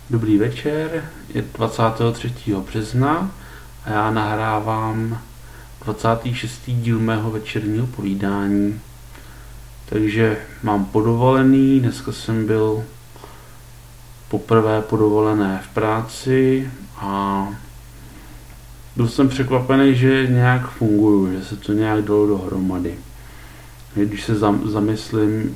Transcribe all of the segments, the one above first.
Dobrý večer, je 23. března a já nahrávám 26. díl mého večerního povídání. Takže mám podovolený, dneska jsem byl poprvé podovolené v práci a byl jsem překvapený, že nějak funguju, že se to nějak dalo dohromady. Když se zamyslím,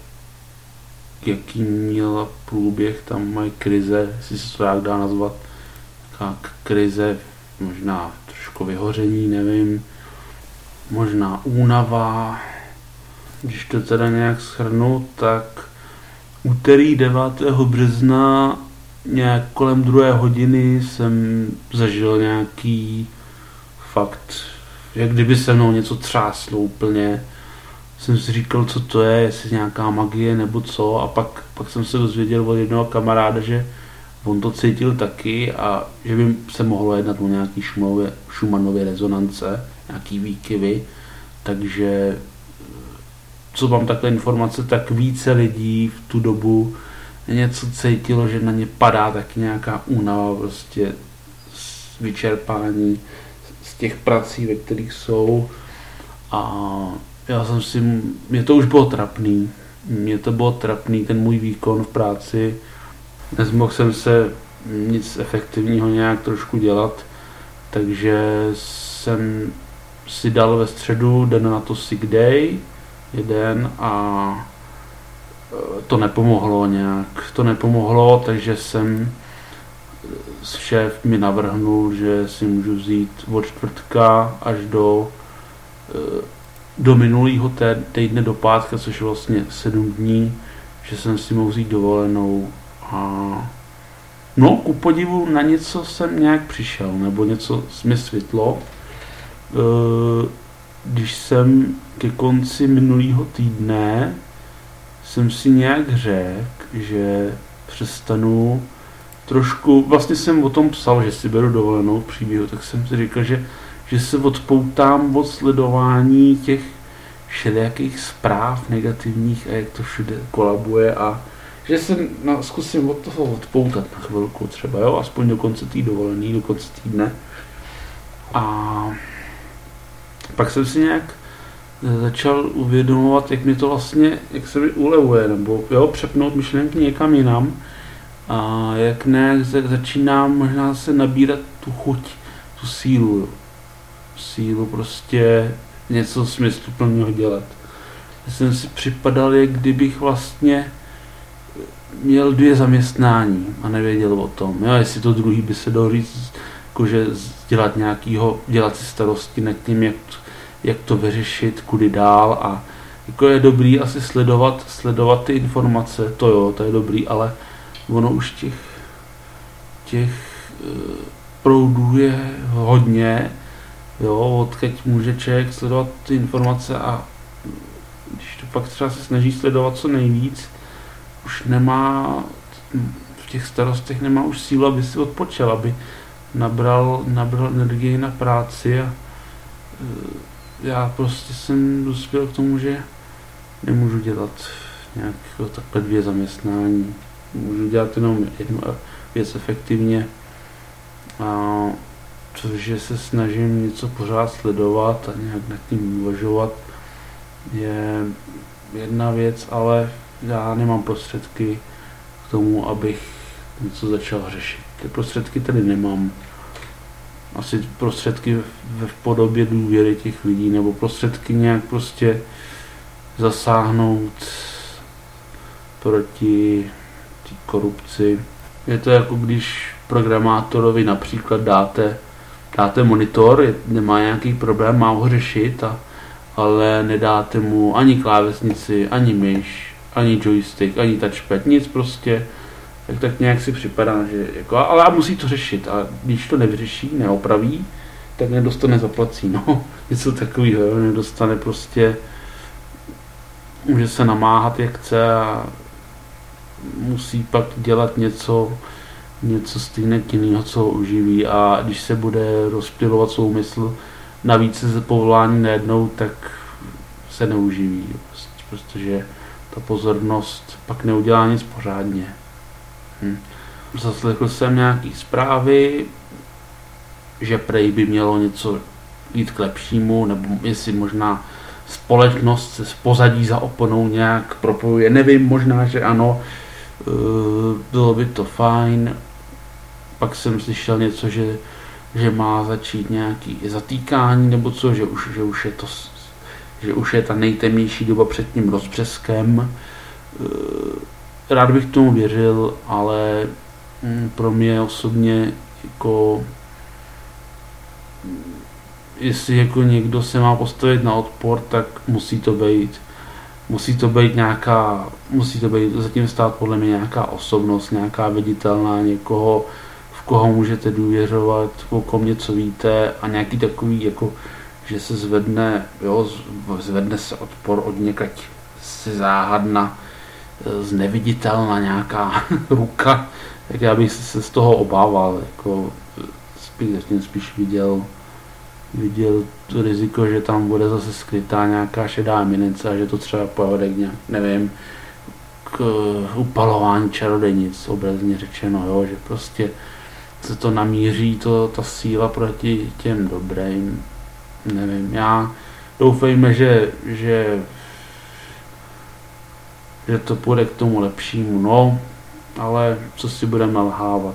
jaký měla průběh, tam mají krize, jestli se to jak dá nazvat, taková krize, možná trošku vyhoření, nevím, možná únava. Když to teda nějak shrnu, tak úterý 9. března nějak kolem 2 hodiny jsem zažil nějaký fakt, jak kdyby se mnou něco třáslo úplně. Jsem si říkal, co to je, jestli nějaká magie nebo co, a pak jsem se dozvěděl od jednoho kamaráda, že on to cítil taky a že by se mohlo jednat o nějaký Schumannovy rezonance, nějaký výkyvy, takže co mám takové informace, tak více lidí v tu dobu něco cítilo, že na ně padá taky nějaká únava, prostě vyčerpání z těch prací, ve kterých jsou, a mě to už bylo trapný. Ten můj výkon v práci. Nezmohl jsem se nic efektivního nějak trošku dělat, takže jsem si dal ve středu den na to sick day, a to nepomohlo, takže šéf mi navrhnul, že si můžu vzít od čtvrtka až do minulého týdne do pátka, což je vlastně 7 dní, že jsem si mohl vzít dovolenou. A no, ku podivu na něco jsem nějak přišel, nebo něco mi svitlo. Když jsem ke konci minulého týdne jsem si nějak řekl, že přestanu trošku, vlastně jsem o tom psal, že si beru dovolenou v příběhu, tak jsem si říkal, že se odpoutám od sledování těch všelijakých zpráv negativních a jak to všude kolabuje, a že se zkusím od toho odpoutat na chvilku třeba, jo, aspoň do konce té dovolený, do konce týdne. A pak jsem si nějak začal uvědomovat, jak mi to vlastně, jak se mi ulevuje, nebo jo, přepnout myšlenky někam jinam, a jak nějak začínám možná se nabírat tu chuť, tu sílu prostě něco smysluplného dělat. Já jsem si připadal, jak kdybych vlastně měl 2 zaměstnání a nevěděl o tom. Jo, jestli to druhý by se dalo říct, jakože dělat si starosti nad tím, jak to vyřešit, kudy dál, a jako je dobrý asi sledovat ty informace, to je dobrý, ale ono už těch proudů je hodně, jo, odkud může člověk sledovat ty informace, a když to pak třeba se snaží sledovat co nejvíc, už nemá v těch starostech nemá už sílu, aby si odpočal, aby nabral energii na práci, a já prostě jsem dospěl k tomu, že nemůžu dělat nějak takhle 2 zaměstnání. Můžu dělat jenom jednu věc efektivně, a protože se snažím něco pořád sledovat a nějak nad tím uvažovat, je jedna věc, ale já nemám prostředky k tomu, abych něco začal řešit. Ty prostředky tady nemám. Asi prostředky v podobě důvěry těch lidí, nebo prostředky nějak prostě zasáhnout proti té korupci. Je to jako když programátorovi například dáte monitor, nemá nějaký problém, má ho řešit, ale nedáte mu ani klávesnici, ani myš, ani joystick, ani touchpad, nic prostě, tak nějak si připadá, že jako, ale musí to řešit, a když to nevyřeší, neopraví, tak nedostane zaplací, no, něco takového, nedostane prostě, může se namáhat jak chce a musí pak dělat něco stejně jiného, co ho uživí, a když se bude rozptylovat soumysl na více povolání najednou, tak se neuživí, protože ta pozornost pak neudělá nic pořádně. zaslechl jsem nějaký zprávy, že prej by mělo něco jít k lepšímu, nebo jestli možná společnost se z pozadí za oponou nějak propojuje, nevím, možná, že ano, bylo by to fajn. Pak jsem slyšel něco, že má začít nějaký zatýkání, nebo co, že už je ta nejtemnější doba před tím rozbřeskem. Rád bych tomu věřil, ale pro mě osobně jako jestli jako někdo se má postavit na odpor, tak musí to být zatím stát podle mě nějaká osobnost, nějaká viditelná, někoho, v koho můžete důvěřovat, o kom něco víte a nějaký takový, jako, že se zvedne se odpor od někať si záhadna, zneviditelná nějaká ruka, tak já bych se z toho obával, jako spíš viděl to riziko, že tam bude zase skrytá nějaká šedá eminence a že to třeba povede k nevím, k upalování čarodějnic, obrazně řečeno, jo, že prostě se to namíří, ta síla proti těm dobrým, nevím, já doufejme, že to půjde k tomu lepšímu, no, ale co si budeme nalhávat,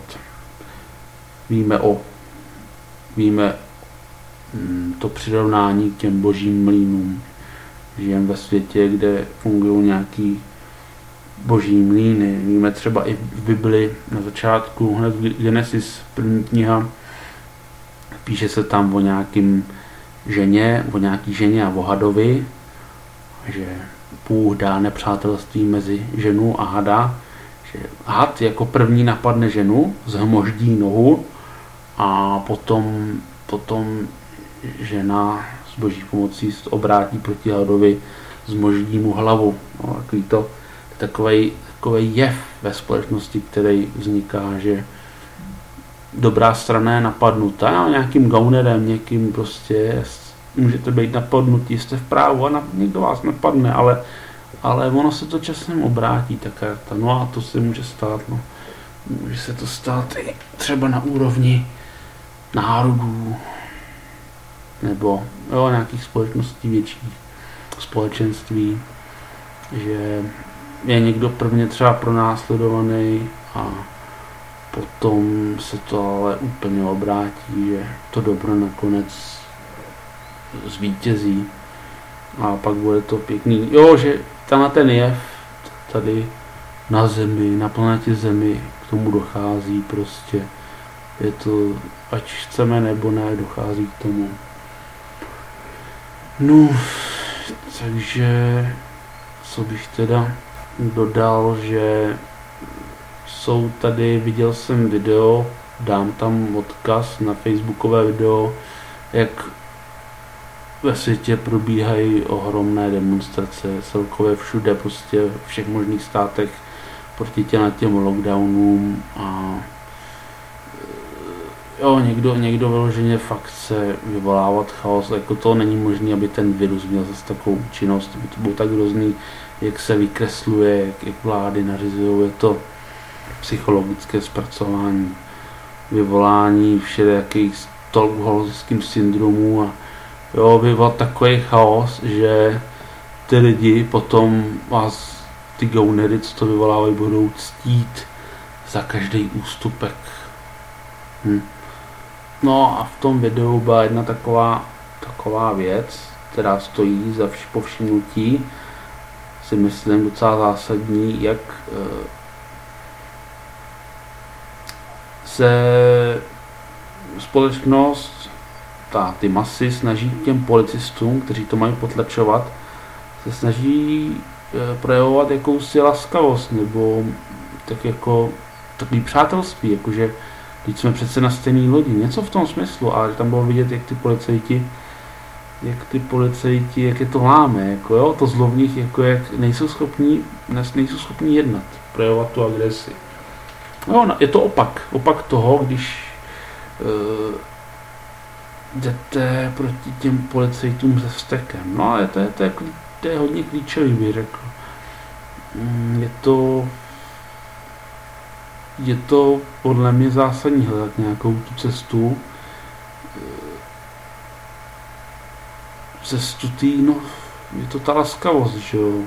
víme to přirovnání k těm božím mlýnům. Žijeme ve světě, kde fungují nějaký boží mlýny. Víme třeba i v Bibli na začátku, hned v Genesis, první kniha, píše se tam o nějaký ženě a o hadovi, že Bůh dá nepřátelství mezi ženou a hada, že had jako první napadne ženu, zhmoždí nohu a potom žena s boží pomocí se obrátí proti hadovi, zmoždí mu hlavu. No, takový jev ve společnosti, který vzniká, že dobrá strana je napadnutá nějakým gaunerem, někým prostě můžete být napadnutí, jste v právu a někdo vás napadne, ale ono se to časem obrátí, ta karta. No a to se může stát, no. Může se to stát i třeba na úrovni národů, nebo nějakých společností, větších společenství, že je někdo prvně třeba pronásledovaný a potom se to ale úplně obrátí, že to dobro nakonec zvítězí a pak bude to pěkný. Že tenhle ten jev tady na Zemi, na planetě Zemi k tomu dochází prostě. Je to, ať chceme nebo ne, dochází k tomu. No, takže co bych teda dodal, že jsou tady, viděl jsem video, dám tam odkaz na facebookové video, jak ve světě probíhají ohromné demonstrace, celkově všude, prostě v všech možných státech proti těm lockdownům a někdo vyloženě fakt chce vyvolávat chaos, jako to není možné, aby ten virus měl zase takovou účinnost, aby to bylo tak hrozný, jak se vykresluje, jak vlády nařizují, je to psychologické zpracování, vyvolání všelijakých stockholmským syndromů a vyvolat takový chaos, že ty lidi potom vás, ty gaunery, co to vyvolávají, budou ctít za každý ústupek. No a v tom videu byla jedna taková věc, která stojí za povšimnutí, si myslím docela zásadní, jak se společnost, ty masy snaží těm policistům, kteří to mají potlačovat, se snaží projevovat jakousi laskavost nebo tak jako takový přátelství, jakože teď jsme přece na stejný lodi, něco v tom smyslu, ale tam bylo vidět, jak ty policajti, jak je to láme, jako to zlo v nich, jako jak nejsou schopní jednat, projevovat tu agresi. Je to opak toho, když jdete proti těm policajtům se vztekem. No ale to je hodně klíčový, bych řekl. Je to je to podle mě zásadní hledat nějakou tu cestu, no, je to ta laskavost, že jo.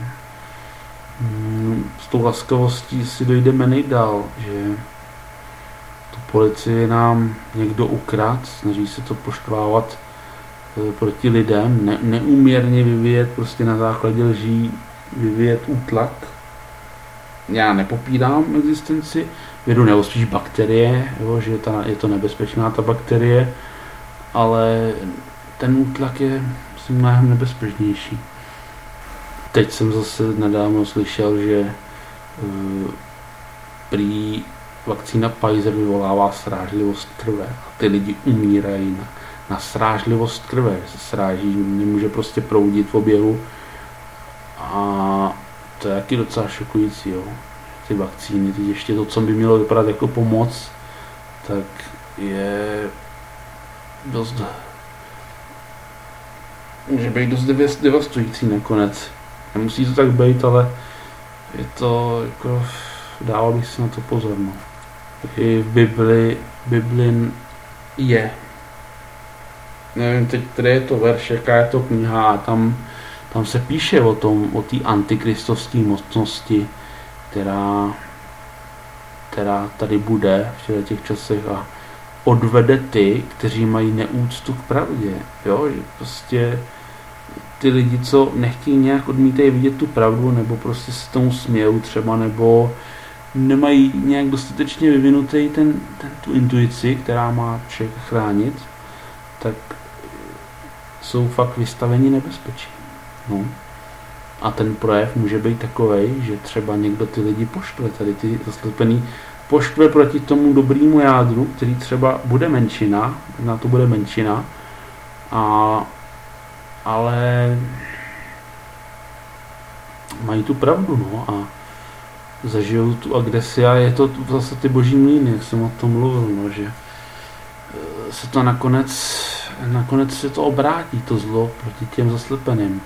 S tou laskavostí si dojdeme nejdál, že tu policii nám někdo ukradl, snaží se to poštvávat proti lidem, neúměrně vyvíjet prostě na základě lží, vyvíjet útlak. Já nepopírám existenci viru nebo spíš bakterie, jo, že je to nebezpečná ta bakterie, ale ten útlak je mnohem nebezpečnější. Teď jsem zase nedávno slyšel, že prý vakcína Pfizer vyvolává srážlivost krve a ty lidi umírají na srážlivost krve, se sráží, nemůže prostě proudit v oběhu a to je taky docela šokující, jo. Ty vakcíny, teď ještě to, co by mělo vypadat jako pomoc, tak je dost, může být dost devastující nakonec. Nemusí to tak být, ale je to jako, dával bych si na to pozor, no. I v Bibli je, nevím teď, který je to verš, jaká je to kniha a tam se píše o té antikristovské mocnosti, která tady bude v těch časech a odvede ty, kteří mají neúctu k pravdě, jo, že prostě ty lidi, co nechtějí nějak odmítají vidět tu pravdu, nebo prostě se tomu smějou třeba, nebo nemají nějak dostatečně vyvinutý tu intuici, která má člověka chránit, tak jsou fakt vystaveni nebezpečí. No. A ten projev může být takovej, že třeba někdo ty lidi poštve, tady ty zaslepený, poštve proti tomu dobrýmu jádru, který třeba bude menšina, na to bude menšina, ale mají tu pravdu, no, a zažijou tu agresi a je to zase ty boží mlýny, jak jsem o tom mluvil, no, že se to nakonec se to obrátí, to zlo proti těm zaslepeným.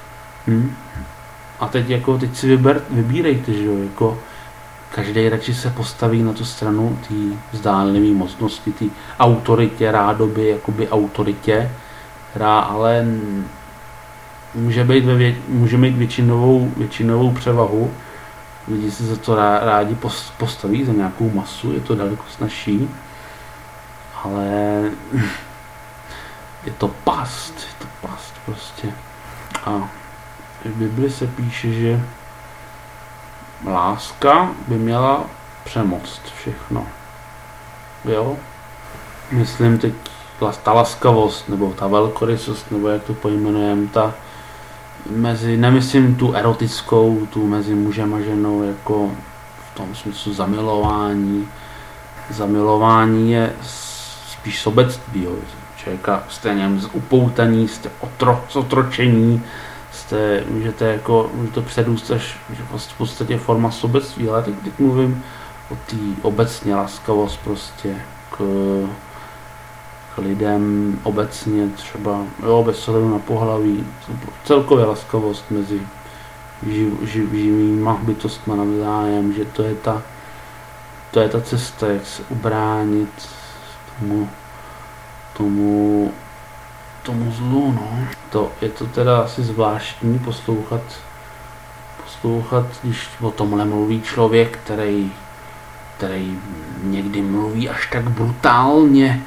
A teď si vybírejte, že jo, jako každý radši se postaví na tu stranu té zdánlivé mocnosti, té autoritě, rádoby, jakoby autoritě, která ale může mít většinovou převahu. Lidi se za to rádi postaví, za nějakou masu, je to daleko snazší, ale je to past prostě. A v Bibli se píše, že láska by měla přemoct všechno. Jo? Myslím teď ta laskavost, nebo ta velkorysost, nebo jak to pojmenujeme, nemyslím tu erotickou, tu mezi mužem a ženou, jako v tom smyslu zamilování. Zamilování je spíš sobectví, jo. Člověka jste něm upoutaní, jste otročení, můžete to předůst až v podstatě forma sobectví, ale teď mluvím o té obecně laskavost prostě k lidem obecně, třeba bez ohledu na pohlaví, celkově laskavost mezi živýma bytostma navzájem, že to je ta cesta, jak se ubránit tomu zlu, no. Je to teda asi zvláštní poslouchat, když o tomhle mluví člověk, který někdy mluví až tak brutálně,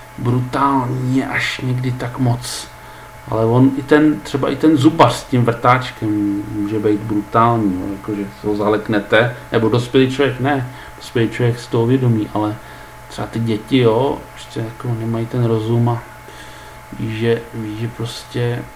až někdy tak moc. Ale on třeba i ten zubař s tím vrtáčkem může být brutální, no, jakože se ho zaleknete, nebo dospělý člověk ne, dospělý člověk z toho vědomí, ale třeba ty děti, jo, ještě jako nemají ten rozum a ví, že prostě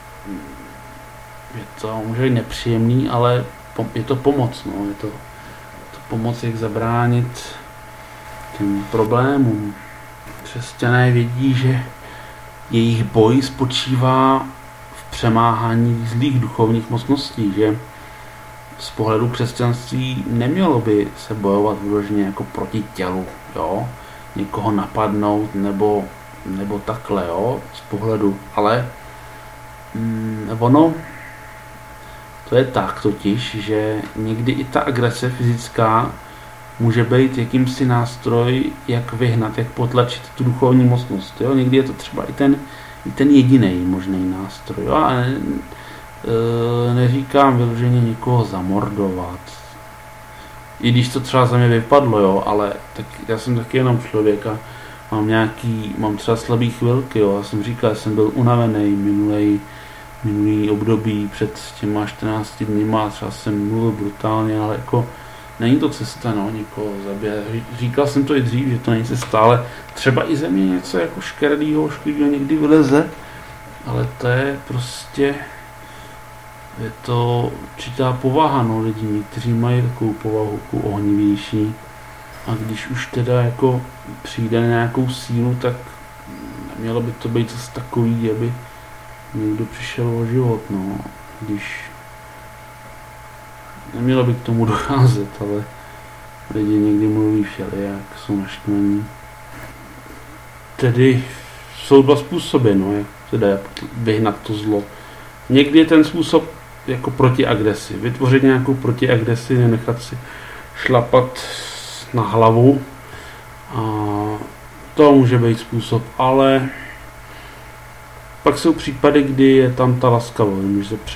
je to může být nepříjemný, ale je to pomoc, no, je to pomoc, jak zabránit těm problémům. Křesťané vědí, že jejich boj spočívá v přemáhání zlých duchovních mocností, že z pohledu křesťanství nemělo by se bojovat vyloženě jako proti tělu, jo, někoho napadnout nebo takhle, jo, z pohledu, ale ono to je tak totiž, že někdy i ta agrese fyzická může být jakýmsi nástroj, jak vyhnat, jak potlačit tu duchovní mocnost. Jo? Někdy je to třeba i ten jediný možný nástroj. Jo? A neříkám vyloženě někoho zamordovat. I když to třeba za mě vypadlo, jo, ale tak já jsem taky jenom člověk a mám třeba slabý chvilky, jo. Já jsem říkal, já jsem byl unavený minulý období před těma 14 dníma, třeba jsem mluvil brutálně, ale jako není to cesta, no, někoho zabíjet. Říkal jsem to i dřív, že to není cesta, ale třeba i ze mě něco jako škaredýho, šklivýho někdy vyleze, ale to je prostě, je to určitá povaha, no, lidí, kteří mají takovou povahu, takovou ohnivější. A když už teda jako přijde na nějakou sílu, tak nemělo by to být zase takový, aby někdo přišel o život, no. Když nemělo by k tomu docházet, ale lidi někdy mluví všelijak, jsou naštvaní. Tedy jsou dva způsoby, no, jak teda vyhnat to zlo. Někdy je ten způsob jako protiagresi, vytvořit nějakou protiagresi, nenechat si šlapat na hlavu. A to může být způsob, ale pak jsou případy, kdy je tam ta laskavost, může se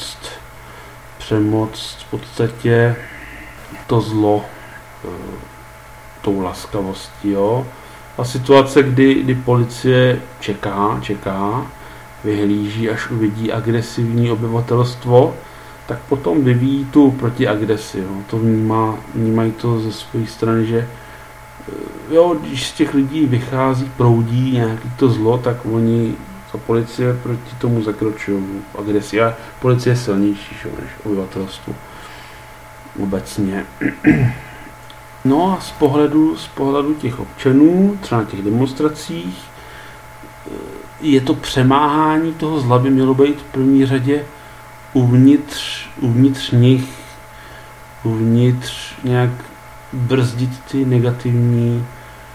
přemoct v podstatě to zlo tou laskavostí, jo. A situace, kdy policie čeká, vyhlíží, až uvidí agresivní obyvatelstvo, tak potom vyvíjí tu protiagresi. Jo. To vnímají to ze své strany, že jo, když z těch lidí vychází, proudí nějaký to zlo, tak ta policie proti tomu zakročují agresi. A policie je silnější, že, než obyvatelstvo obecně. No a z pohledu těch občanů, třeba na těch demonstracích, je to přemáhání toho zla by mělo být v první řadě uvnitř nich, nějak brzdit ty negativní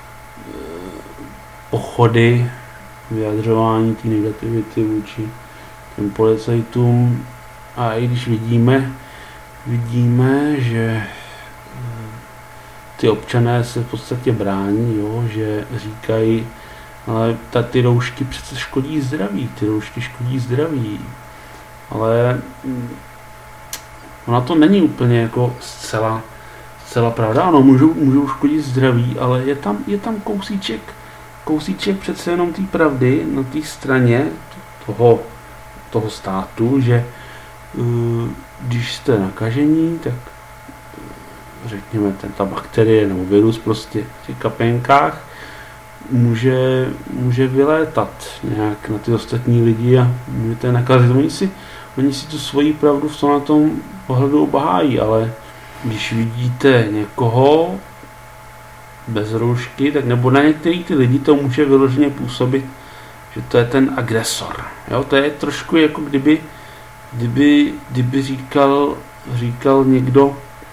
pochody, vyjadřování té negativity vůči těm policajtům. A i když vidíme, že ty občané se v podstatě brání, jo, že říkají, ale ty roušky přece škodí zdraví, ale ona to není úplně jako zcela pravda. Ano, můžou škodit zdraví, ale je tam kousíček přece jenom té pravdy na té straně toho státu, že když jste nakažení, tak řekněme ta bakterie nebo virus prostě v těch kapénkách může vylétat nějak na ty ostatní lidi a můžete nakazit. Oni si tu svoji pravdu na tom pohledu obhájí, ale když vidíte někoho bez roušky, tak nebo na některý ty lidi to může vyloženě působit, že to je ten agresor. Jo, to je trošku jako kdyby říkal někdo,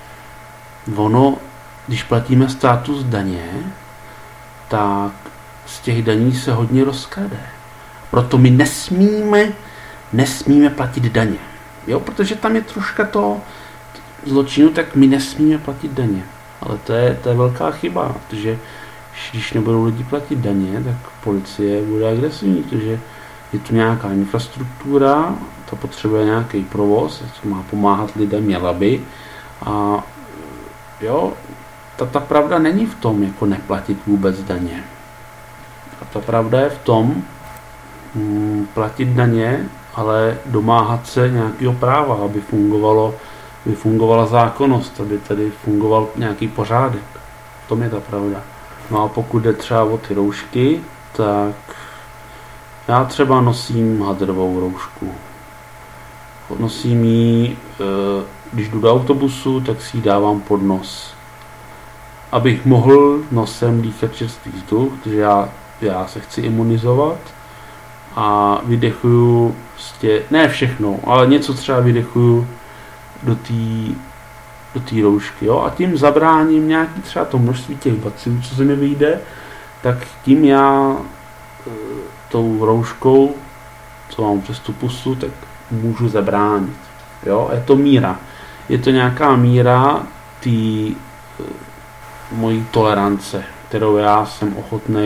když platíme státu z daně, tak z těch daní se hodně rozkrade. Proto my nesmíme platit daně. Jo, protože tam je troška to zločinu, tak my nesmíme platit daně. Ale to je velká chyba, protože když nebudou lidi platit daně, tak policie bude agresivní, protože je tu nějaká infrastruktura, ta potřebuje nějaký provoz, co má pomáhat lidem, měla by. A jo, ta pravda není v tom, jako neplatit vůbec daně. A ta pravda je v tom, platit daně, ale domáhat se nějakého práva, aby fungovala zákonnost, aby tady fungoval nějaký pořádek. V tom je ta pravda. No a pokud jde třeba o ty roušky, tak já třeba nosím hadrovou roušku. Nosím ji, když jdu do autobusu, tak si ji dávám pod nos. Abych mohl nosem dýchat čerstvý vzduch, protože já se chci imunizovat a vydechuju prostě, ne všechno, ale něco třeba vydechuju do té roušky, jo, a tím zabráním nějaký třeba to množství těch bacilů, co se mi vyjde, tak tím já tou rouškou, co mám přes tu pusu, tak můžu zabránit, jo, je to míra, je to nějaká míra mojí tolerance, kterou já jsem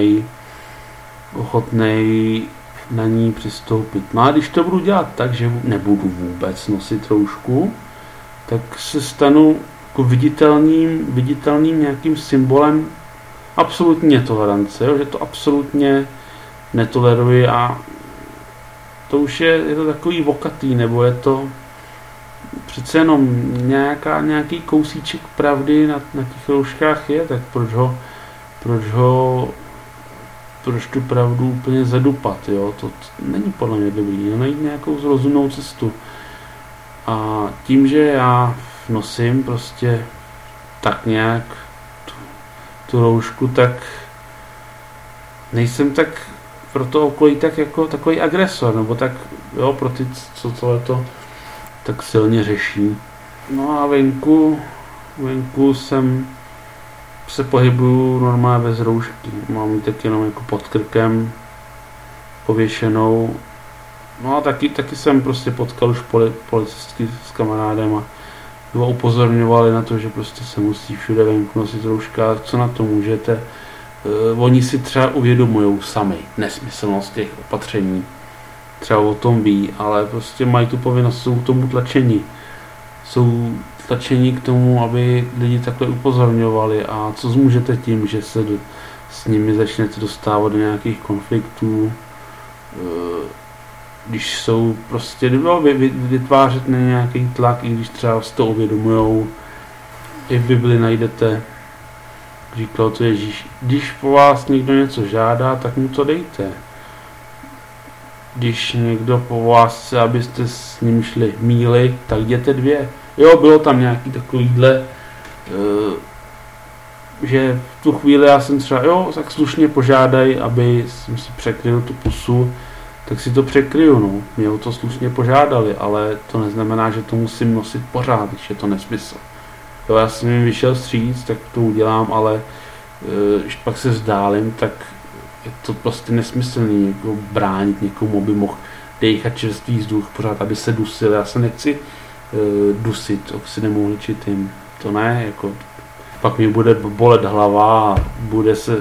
ochotnej na ní přistoupit. No a když to budu dělat tak, že nebudu vůbec nosit roušku, tak se stanu jako viditelným nějakým symbolem absolutní netolerance, jo? Že to absolutně netoleruji a to už je to takový vokatý, nebo je to přece jenom nějaký kousíček pravdy na těch rouškách je, tak proč tu pravdu úplně zadupat, jo? To není podle mě dobrý, najít nějakou rozumnou cestu. A tím, že já nosím prostě tak nějak tu roušku, tak nejsem tak pro to okolí tak jako takový agresor, nebo tak, jo, pro ty, co to tak silně řeší. No a venku se pohybuju normálně bez roušky. Mám ji tak jenom jako pod krkem pověšenou. No a taky jsem prostě potkal už policistky s kamarádem a upozorňovali na to, že prostě se musí všude venku nosit rouška, co na to můžete. Oni si třeba uvědomujou sami nesmyslnost těch opatření. Třeba o tom ví, ale prostě mají tu povinnost, jsou k tomu tlačení. Jsou tlačení k tomu, aby lidi takhle upozorňovali a co zmůžete tím, že se s nimi začnete dostávat do nějakých konfliktů, když jsou prostě vytvářet na nějaký tlak, i když třeba si to uvědomujou. I v Bibli najdete, říkal to Ježíš, když po vás někdo něco žádá, tak mu to dejte. Když někdo po vás chce, abyste s ním šli míli, tak jděte 2. Jo, bylo tam nějaký takovýhle, že v tu chvíli já jsem třeba, tak slušně požádaj, aby jsem si překryl tu pusu, tak si to překryju, no. Mě o to slušně požádali, ale to neznamená, že to musím nosit pořád, když je to nesmysl. Jo, já jsem jim vyšel vstříc, tak to udělám, ale když pak se vzdálím, tak je to prostě nesmyslný jako bránit někomu, aby mohl dejchat čerstvý vzduch pořád, aby se dusil. Já se nechci dusit oxidem uhličitým. To ne, jako pak mi bude bolet hlava a bude se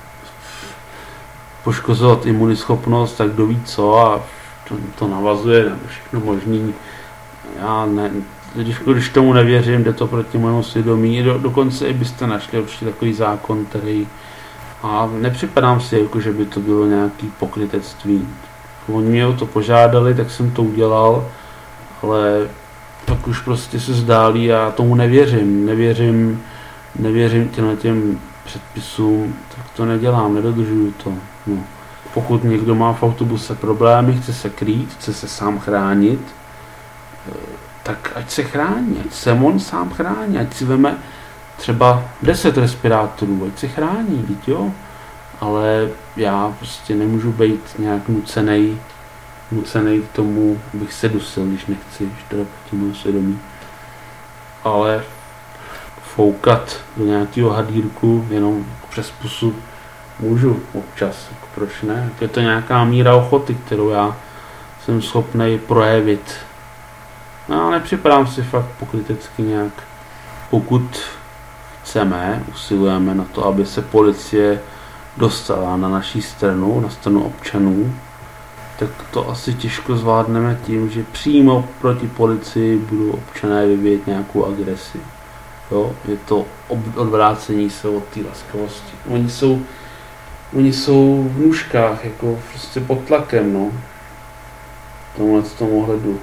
poškozovat imunischopnost, tak kdo ví co a to navazuje na všechno možný. Já ne, když tomu nevěřím, jde to proti mému svědomí. Dokonce i byste našli určitě takový zákon, který a nepřipadám si, jako že by to bylo nějaký pokrytectví. Oni mě o to požádali, tak jsem to udělal, ale pak už prostě se zdálí a já tomu nevěřím těm předpisům, tak to nedělám, nedodržuju to. No. Pokud někdo má v autobuse problémy, chce se krýt, chce se sám chránit, tak ať se chrání, ať se on sám chrání, ať si veme třeba 10 respirátorů, ať se chrání, víc, jo. Ale já prostě nemůžu být nějak nucenej k tomu, abych se dusil, když nechci, když teda proti mému svědomí. Ale foukat do nějakého hadírku jenom přes pusu můžu občas, jako proč ne? Je to nějaká míra ochoty, kterou já jsem schopnej projevit. No a nepřipadám si fakt pokrytecky nějak. Pokud usilujeme na to, aby se policie dostala na naší stranu, na stranu občanů, tak to asi těžko zvládneme tím, že přímo proti policii budou občané vyvíjet nějakou agresi. Jo? Je to odvrácení se od té laskavosti. Oni jsou v nůžkách, jako prostě pod tlakem, no. V tomhle ohledu.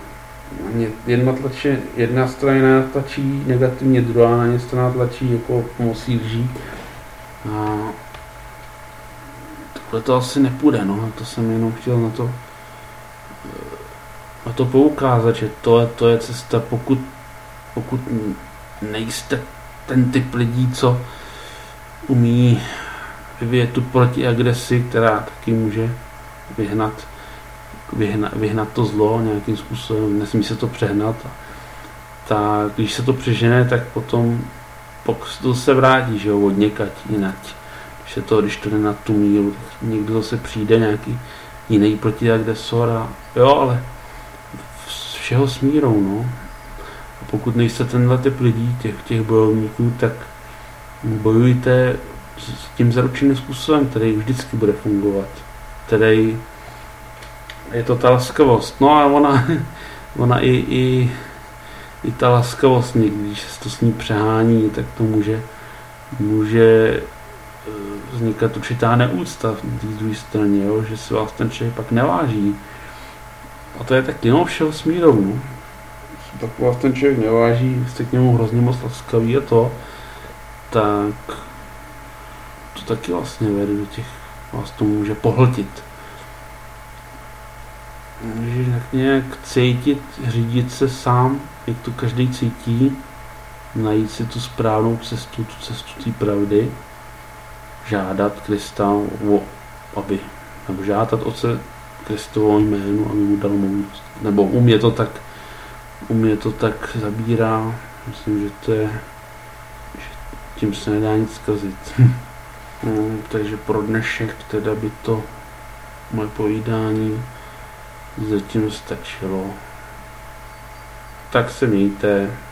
Jedna strana tlačí negativně, druhá na ně strana tlačí jako pomocí lží. A takhle to asi nepůjde, no. To jsem jenom chtěl na to poukázat, že to je cesta, pokud nejste ten typ lidí, co umí vyvíjet tu protiagresi, která taky může vyhnat to zlo nějakým způsobem, nesmí se to přehnat. Tak když se to přežene, tak potom to se vrátí, že jo, od někať jinak. Když to jde na tu míru, tak někdo zase přijde, nějaký jiný protiagresor a jo, ale všeho s mírou, no. A pokud nejste tenhle typ lidí, těch bojovníků, tak Bojujte s tím zaručeným způsobem, který vždycky bude fungovat. Který je to ta laskavost. No a ona i ta laskavost někdy, když se to s ní přehání, tak to může vznikat určitá neúcta v té druhé straně, jo? Že si vás ten člověk pak neváží. A to je taky všeho s mírou. No. Pak vás ten člověk neváží, jste k němu hrozně moc laskavý a tak to taky vlastně vede do těch, vás to může pohltit. Můžeš nějak cítit, řídit se sám, jak to každý cítí, najít si tu správnou cestu, tu cestu té pravdy, žádat Krista, nebo žádat Otce Kristovo jméno, aby mu dal moudrost. Nebo u mě to tak zabírá, myslím, že tím se nedá nic zkazit. Takže pro dnešek teda by to moje povídání zatím stačilo. Tak se mějte.